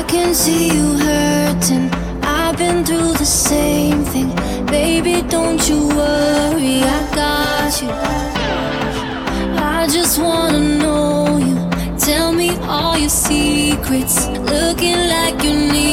can see you hurting. I've been through the same thing. Baby, don't you worry, I got you. I just wanna know you. Tell me all your secrets. Looking like you need